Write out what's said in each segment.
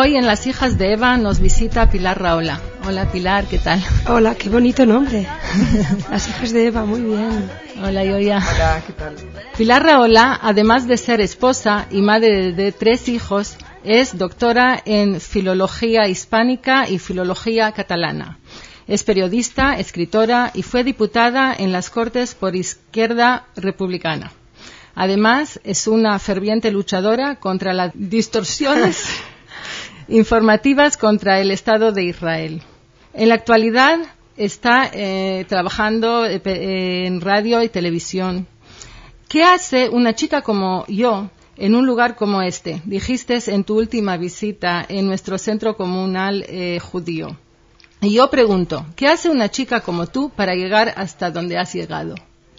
Hoy en Las Hijas de Eva nos visita Pilar Rahola. Hola Pilar, ¿qué tal? Hola, qué bonito nombre. Las Hijas de Eva, muy bien. Hola Yoya. Hola, ¿qué tal? Pilar Rahola, además de ser esposa y madre de 3 hijos, es doctora en Filología Hispánica y Filología Catalana. Es periodista, escritora y fue diputada en las Cortes por Izquierda Republicana. Además, es una ferviente luchadora contra las distorsiones informativas contra el Estado de Israel. En la actualidad está trabajando en radio y televisión. ¿Qué hace una chica como yo en un lugar como este? Dijiste en tu última visita en nuestro centro comunal judío. Y yo pregunto, ¿qué hace una chica como tú para llegar hasta donde has llegado?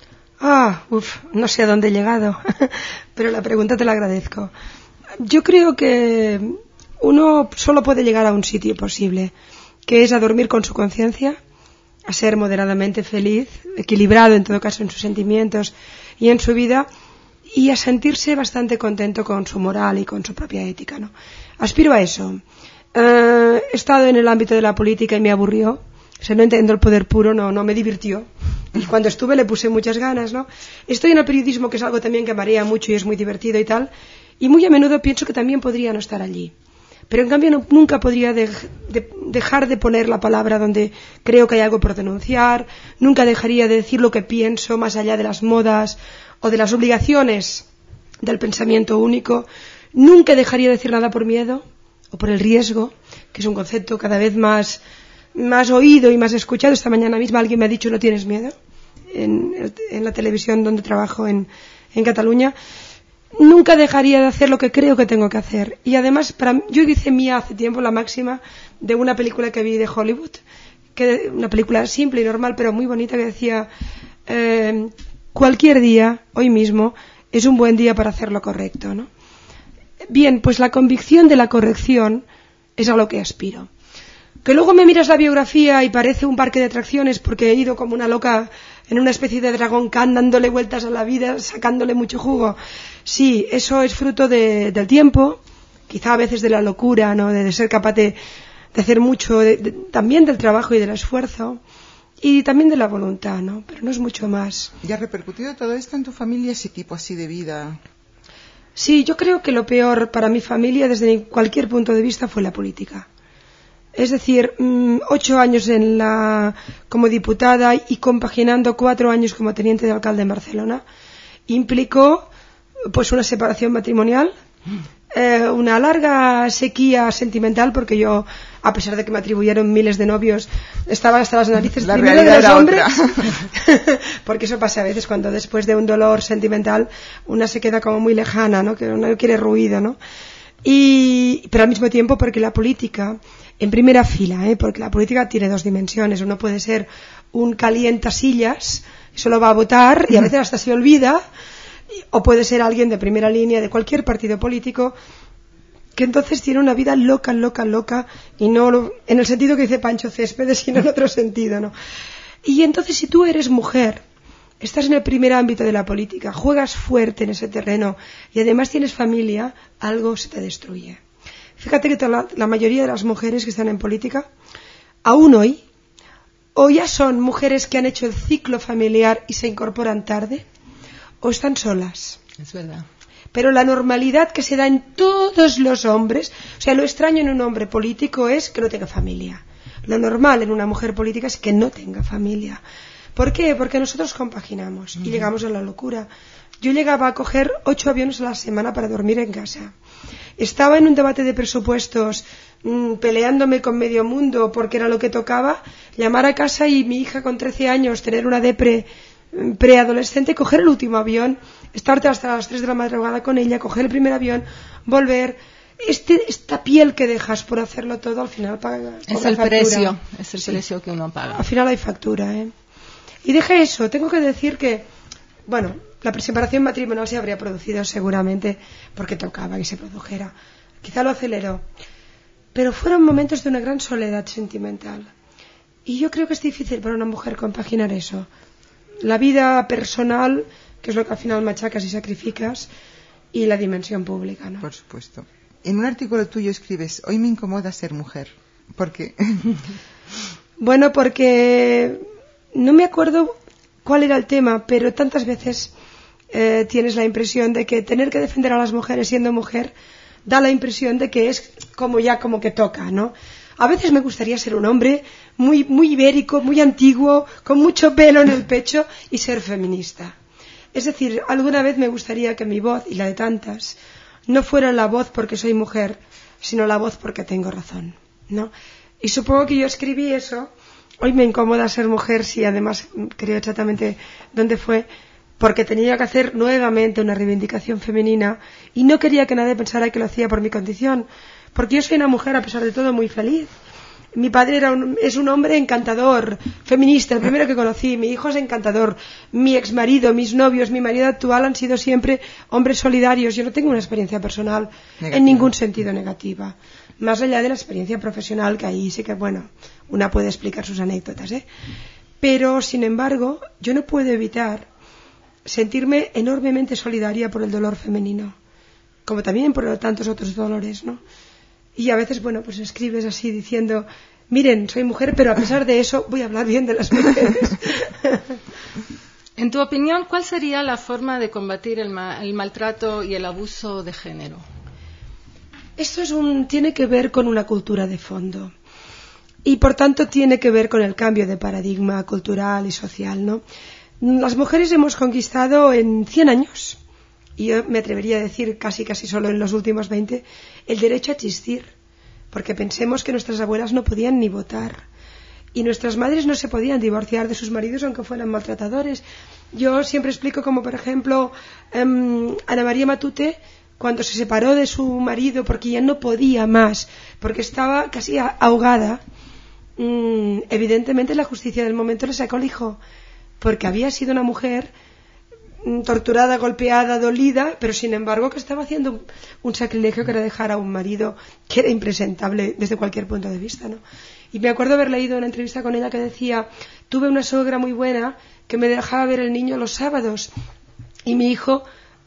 No sé a dónde he llegado, pero la pregunta te la agradezco. Yo creo que uno solo puede llegar a un sitio posible, que es a dormir con su conciencia, a ser moderadamente feliz, equilibrado en todo caso en sus sentimientos y en su vida, y a sentirse bastante contento con su moral y con su propia ética, ¿no? Aspiro a eso. He estado en el ámbito de la política y me aburrió. O sea, no entiendo el poder puro, no me divirtió. Y cuando estuve le puse muchas ganas, ¿no? Estoy en el periodismo, que es algo también que marea mucho y es muy divertido y tal. Y muy a menudo pienso que también podría no estar allí. Pero en cambio nunca podría dejar de poner la palabra donde creo que hay algo por denunciar. Nunca dejaría de decir lo que pienso más allá de las modas o de las obligaciones del pensamiento único. Nunca dejaría de decir nada por miedo o por el riesgo, que es un concepto cada vez más oído y más escuchado. Esta mañana misma alguien me ha dicho: ¿no tienes miedo? En la televisión donde trabajo en Cataluña. Nunca dejaría de hacer lo que creo que tengo que hacer. Y además, yo hice mía hace tiempo la máxima de una película que vi de Hollywood, una película simple y normal, pero muy bonita, que decía: cualquier día, hoy mismo, es un buen día para hacer lo correcto, ¿no? Bien, pues la convicción de la corrección es a lo que aspiro. Que luego me miras la biografía y parece un parque de atracciones porque he ido como una loca en una especie de Dragon Khan dándole vueltas a la vida, sacándole mucho jugo. Sí, eso es fruto del tiempo, quizá a veces de la locura, ¿no? De ser capaz de hacer mucho, también del trabajo y del esfuerzo y también de la voluntad, ¿no? Pero no es mucho más. ¿Y ha repercutido todo esto en tu familia, ese tipo así de vida? Sí, yo creo que lo peor para mi familia desde cualquier punto de vista fue la política. Es decir, 8 años como diputada y compaginando 4 años como teniente de alcalde en Barcelona implicó pues una separación matrimonial, una larga sequía sentimental, porque yo, a pesar de que me atribuyeron miles de novios, estaba hasta las narices primero de los hombres, porque eso pasa a veces cuando después de un dolor sentimental una se queda como muy lejana, ¿no? Que uno quiere ruido, ¿no? Pero al mismo tiempo porque la política, en primera fila, porque la política tiene 2 dimensiones. Uno puede ser un calientasillas, solo va a votar y a veces hasta se olvida, o puede ser alguien de primera línea de cualquier partido político que entonces tiene una vida loca, y no en el sentido que dice Pancho Céspedes, sino en otro sentido, ¿no? Y entonces, si tú eres mujer, estás en el primer ámbito de la política, juegas fuerte en ese terreno y además tienes familia, algo se te destruye. Fíjate que la mayoría de las mujeres que están en política, aún hoy, o ya son mujeres que han hecho el ciclo familiar y se incorporan tarde, o están solas. Es verdad. Pero la normalidad que se da en todos los hombres, o sea, lo extraño en un hombre político es que no tenga familia. Lo normal en una mujer política es que no tenga familia. ¿Por qué? Porque nosotros compaginamos y llegamos a la locura. Yo llegaba a coger 8 aviones a la semana para dormir en casa. Estaba en un debate de presupuestos, peleándome con medio mundo porque era lo que tocaba, llamar a casa y mi hija con 13 años, tener una preadolescente, coger el último avión, estarte hasta las 3 de la madrugada con ella, coger el primer avión, volver. Esta piel que dejas por hacerlo todo, al final paga. Es el precio, precio que uno paga. Al final hay factura, Y deja eso, tengo que decir que, bueno, la separación matrimonial se habría producido seguramente porque tocaba que se produjera. Quizá lo aceleró. Pero fueron momentos de una gran soledad sentimental. Y yo creo que es difícil para una mujer compaginar eso. La vida personal, que es lo que al final machacas y sacrificas, y la dimensión pública, ¿no? Por supuesto. En un artículo tuyo escribes: hoy me incomoda ser mujer. ¿Por qué? Bueno, porque no me acuerdo cuál era el tema, pero tantas veces tienes la impresión de que tener que defender a las mujeres siendo mujer da la impresión de que es como que toca, ¿no? A veces me gustaría ser un hombre muy ibérico, muy antiguo, con mucho pelo en el pecho y ser feminista. Es decir, alguna vez me gustaría que mi voz y la de tantas no fuera la voz porque soy mujer, sino la voz porque tengo razón, ¿no? Y supongo que yo escribí eso. Hoy me incomoda ser mujer, sí, además creo exactamente dónde fue, porque tenía que hacer nuevamente una reivindicación femenina y no quería que nadie pensara que lo hacía por mi condición, porque yo soy una mujer a pesar de todo muy feliz. Mi padre es un hombre encantador, feminista, el primero que conocí. Mi hijo es encantador. Mi exmarido, mis novios, mi marido actual han sido siempre hombres solidarios. Yo no tengo una experiencia personal en ningún sentido negativa. Más allá de la experiencia profesional, que ahí sí que, bueno, una puede explicar sus anécdotas, ¿eh? Pero, sin embargo, yo no puedo evitar sentirme enormemente solidaria por el dolor femenino, como también por tantos otros dolores, ¿no? Y a veces, bueno, pues escribes así diciendo: miren, soy mujer, pero a pesar de eso voy a hablar bien de las mujeres. En tu opinión, ¿cuál sería la forma de combatir el maltrato y el abuso de género? Esto tiene que ver con una cultura de fondo y, por tanto, tiene que ver con el cambio de paradigma cultural y social, ¿no? Las mujeres hemos conquistado en 100 años, y yo me atrevería a decir casi solo en los últimos 20, el derecho a existir, porque pensemos que nuestras abuelas no podían ni votar y nuestras madres no se podían divorciar de sus maridos aunque fueran maltratadores. Yo siempre explico como, por ejemplo, Ana María Matute, cuando se separó de su marido porque ya no podía más, porque estaba casi ahogada, evidentemente la justicia del momento le sacó el hijo, porque había sido una mujer torturada, golpeada, dolida, pero sin embargo que estaba haciendo un sacrilegio que era dejar a un marido que era impresentable desde cualquier punto de vista, ¿no? Y me acuerdo haber leído una entrevista con ella que decía: tuve una suegra muy buena que me dejaba ver el niño los sábados y mi hijo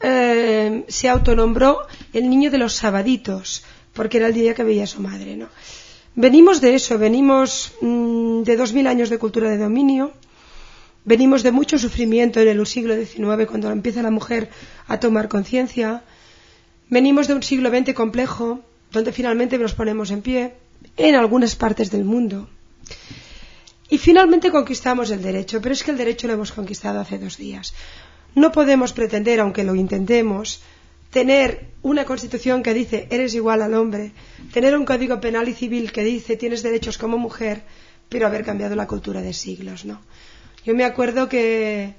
se autonombró el niño de los sabaditos porque era el día que veía a su madre, ¿no? Venimos de eso, venimos de 2000 años de cultura de dominio. Venimos de mucho sufrimiento en el siglo XIX, cuando empieza la mujer a tomar conciencia. Venimos de un siglo XX complejo, donde finalmente nos ponemos en pie en algunas partes del mundo. Y finalmente conquistamos el derecho, pero es que el derecho lo hemos conquistado hace 2 días. No podemos pretender, aunque lo intentemos, tener una constitución que dice eres igual al hombre, tener un código penal y civil que dice tienes derechos como mujer, pero haber cambiado la cultura de siglos, ¿no? Yo me acuerdo que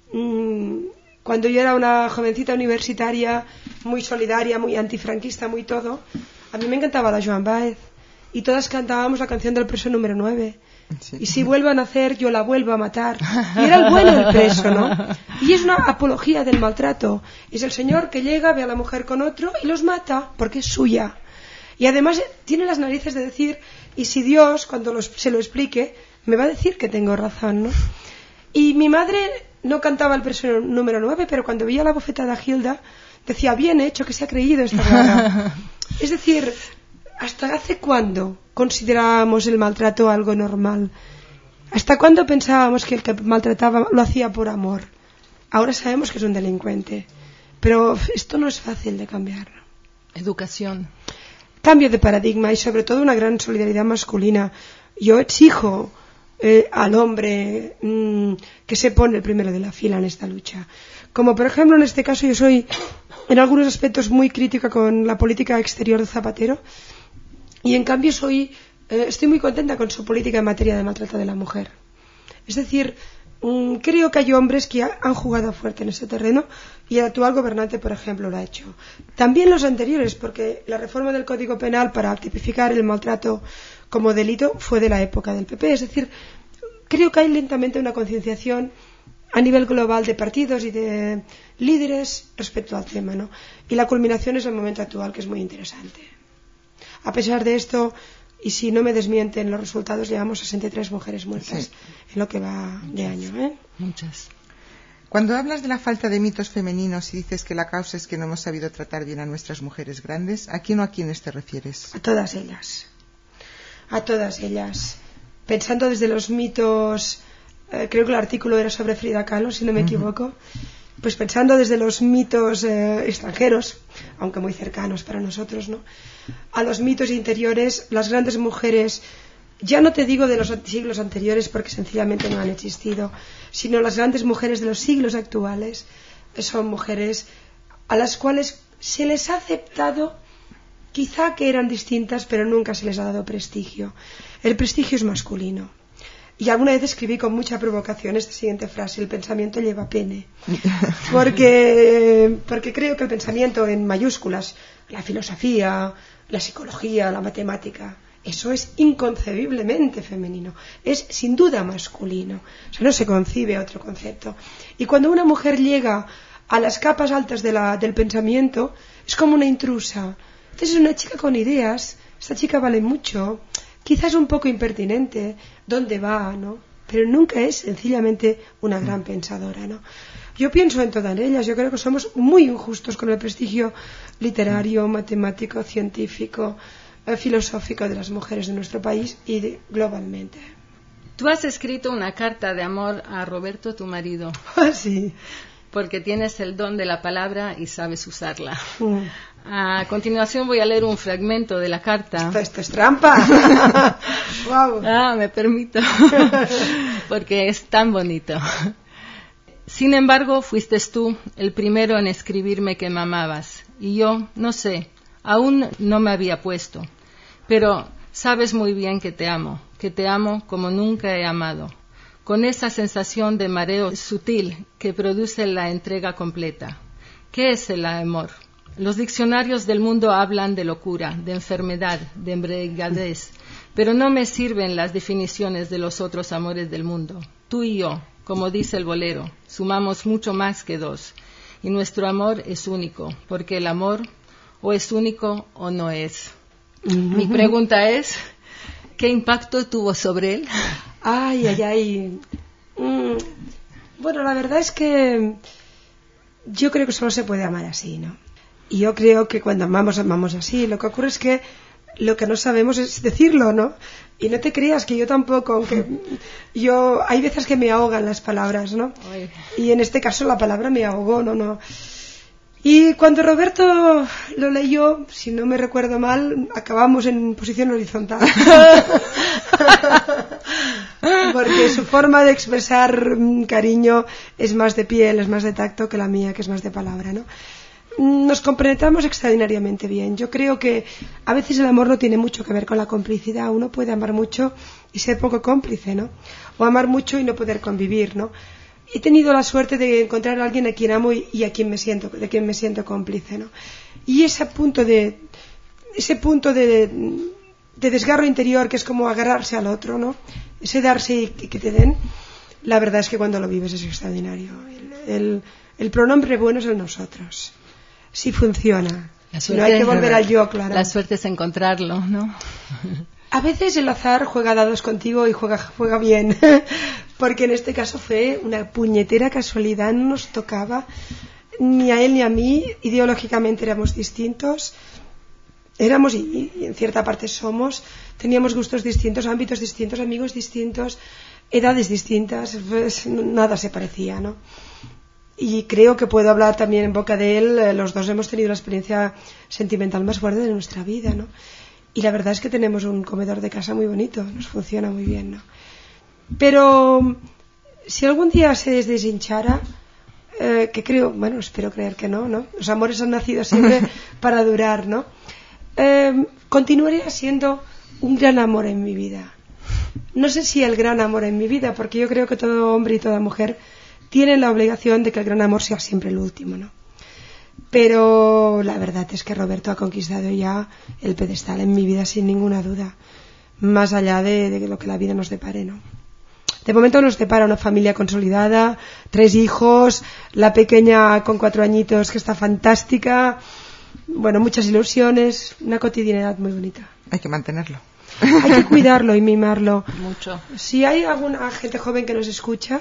cuando yo era una jovencita universitaria, muy solidaria, muy antifranquista, muy todo, a mí me encantaba la Joan Baez y todas cantábamos la canción del preso número 9. Sí. Y si vuelvo a nacer, yo la vuelvo a matar. Y era el bueno del preso, ¿no? Y es una apología del maltrato. Es el señor que llega, ve a la mujer con otro y los mata porque es suya. Y además tiene las narices de decir: y si Dios, cuando se lo explique, me va a decir que tengo razón, ¿no? Y mi madre no cantaba el preso número 9, pero cuando veía la bofetada a Gilda, decía: bien hecho, que se ha creído esta rara. Es decir, ¿hasta hace cuándo considerábamos el maltrato algo normal? ¿Hasta cuándo pensábamos que el que maltrataba lo hacía por amor? Ahora sabemos que es un delincuente, pero esto no es fácil de cambiar. Educación. Cambio de paradigma y sobre todo una gran solidaridad masculina. Yo exijo al hombre que se pone el primero de la fila en esta lucha. Como por ejemplo en este caso yo soy en algunos aspectos muy crítica con la política exterior de Zapatero y en cambio estoy muy contenta con su política en materia de maltrato de la mujer. Es decir, creo que hay hombres que han jugado fuerte en ese terreno y el actual gobernante, por ejemplo, lo ha hecho. También los anteriores, porque la reforma del Código Penal para tipificar el maltrato como delito fue de la época del PP. Es decir, creo que hay lentamente una concienciación a nivel global de partidos y de líderes respecto al tema, ¿no? Y la culminación es el momento actual, que es muy interesante. A pesar de esto, y si no me desmienten los resultados, llevamos 63 mujeres muertas en lo que va de año, ¿eh? Muchas. Cuando hablas de la falta de mitos femeninos y dices que la causa es que no hemos sabido tratar bien a nuestras mujeres grandes, ¿a quién o a quiénes te refieres? A todas ellas. A todas ellas. Pensando desde los mitos, creo que el artículo era sobre Frida Kahlo, si no me equivoco, pues pensando desde los mitos extranjeros, aunque muy cercanos para nosotros, ¿no? A los mitos interiores, las grandes mujeres, ya no te digo de los siglos anteriores porque sencillamente no han existido, sino las grandes mujeres de los siglos actuales, son mujeres a las cuales se les ha aceptado quizá que eran distintas, pero nunca se les ha dado prestigio. El prestigio es masculino. Y alguna vez escribí con mucha provocación esta siguiente frase: el pensamiento lleva pene. Porque creo que el pensamiento en mayúsculas, la filosofía, la psicología, la matemática, eso es inconcebiblemente femenino. Es sin duda masculino. O sea, no se concibe otro concepto. Y cuando una mujer llega a las capas altas del pensamiento, es como una intrusa. Entonces es una chica con ideas, esta chica vale mucho, quizás un poco impertinente, ¿dónde va?, ¿no? Pero nunca es sencillamente una gran pensadora, ¿no? Yo pienso en todas ellas, yo creo que somos muy injustos con el prestigio literario, matemático, científico, filosófico de las mujeres de nuestro país y globalmente. Tú has escrito una carta de amor a Roberto, tu marido. Ah, sí. Porque tienes el don de la palabra y sabes usarla. A continuación voy a leer un fragmento de la carta. Esto es trampa. Wow. Me permito. Porque es tan bonito. Sin embargo, fuiste tú el primero en escribirme que me amabas. Y yo, no sé, aún no me había puesto. Pero sabes muy bien que te amo como nunca he amado. Con esa sensación de mareo sutil que produce la entrega completa. ¿Qué es el amor? Los diccionarios del mundo hablan de locura, de enfermedad, de embriaguez, pero no me sirven las definiciones de los otros amores del mundo. Tú y yo, como dice el bolero, sumamos mucho más que dos, y nuestro amor es único, porque el amor o es único o no es. Mi pregunta es, ¿qué impacto tuvo sobre él? Ay, ay, ay. Bueno, la verdad es que yo creo que solo se puede amar así, ¿no? Y yo creo que cuando amamos, amamos así. Lo que ocurre es que lo que no sabemos es decirlo, ¿no? Y no te creas que yo tampoco, aunque yo hay veces que me ahogan las palabras, ¿no? Ay. Y en este caso la palabra me ahogó, no. Y cuando Roberto lo leyó, si no me recuerdo mal, acabamos en posición horizontal. Porque su forma de expresar cariño es más de piel, es más de tacto que la mía, que es más de palabra, ¿no? Nos complementamos extraordinariamente bien. Yo creo que a veces el amor no tiene mucho que ver con la complicidad. Uno puede amar mucho y ser poco cómplice, ¿no? O amar mucho y no poder convivir, ¿no? He tenido la suerte de encontrar a alguien a quien amo y de quien me siento cómplice, ¿no? Y ese punto de desgarro interior, que es como agarrarse al otro, ¿no? Ese darse y que te den, la verdad es que cuando lo vives es extraordinario. El pronombre bueno es el nosotros. Sí funciona. No hay que volver al yo, claro. La suerte es encontrarlo, ¿no? A veces el azar juega dados contigo y juega bien, porque en este caso fue una puñetera casualidad, no nos tocaba ni a él ni a mí, ideológicamente éramos distintos, éramos y en cierta parte somos, teníamos gustos distintos, ámbitos distintos, amigos distintos, edades distintas, pues nada se parecía, ¿no? Y creo que puedo hablar también en boca de él, los dos hemos tenido la experiencia sentimental más fuerte de nuestra vida, ¿no? Y la verdad es que tenemos un comedor de casa muy bonito, nos funciona muy bien, ¿no? Pero si algún día se deshinchara, que creo, bueno, espero creer que no, ¿no? Los amores han nacido siempre para durar, ¿no? Continuaría siendo un gran amor en mi vida. No sé si el gran amor en mi vida, porque yo creo que todo hombre y toda mujer tienen la obligación de que el gran amor sea siempre el último, ¿no? Pero la verdad es que Roberto ha conquistado ya el pedestal en mi vida sin ninguna duda, más allá de lo que la vida nos depare, ¿no? De momento nos depara una familia consolidada, 3 hijos, la pequeña con 4 añitos que está fantástica, bueno, muchas ilusiones, una cotidianidad muy bonita. Hay que mantenerlo. Hay que cuidarlo y mimarlo. Mucho. Si hay alguna gente joven que nos escucha,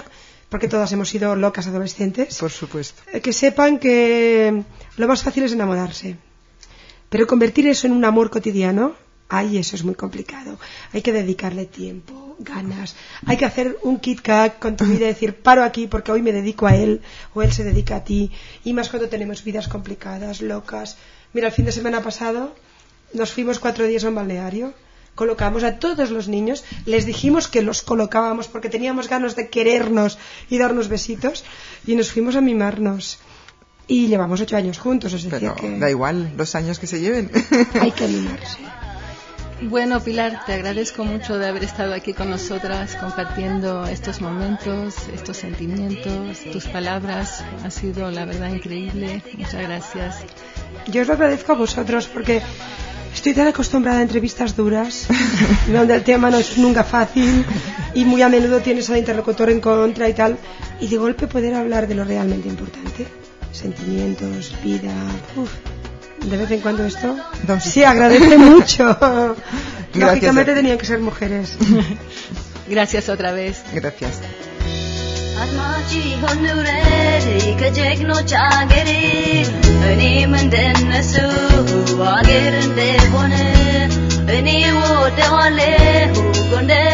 porque todas hemos sido locas adolescentes. Por supuesto. Que sepan que lo más fácil es enamorarse. Pero convertir eso en un amor cotidiano, ay, eso es muy complicado. Hay que dedicarle tiempo, ganas. Hay que hacer un Kit Kat con tu vida y decir, paro aquí porque hoy me dedico a él o él se dedica a ti. Y más cuando tenemos vidas complicadas, locas. Mira, el fin de semana pasado nos fuimos 4 días a un balneario. Colocamos a todos los niños, les dijimos que los colocábamos porque teníamos ganas de querernos y darnos besitos y nos fuimos a mimarnos. Y llevamos 8 años juntos, es decir, pero que da igual los años que se lleven. hay que animarse. Bueno, Pilar, te agradezco mucho de haber estado aquí con nosotras compartiendo estos momentos, estos sentimientos, tus palabras. Ha sido, la verdad, increíble. Muchas gracias. Yo os lo agradezco a vosotros porque estoy tan acostumbrada a entrevistas duras, donde el tema no es nunca fácil y muy a menudo tienes al interlocutor en contra y tal. Y de golpe poder hablar de lo realmente importante. Sentimientos, vida. De vez en cuando esto se agradece mucho. Lógicamente tenían que ser mujeres. Gracias otra vez. Gracias. Ani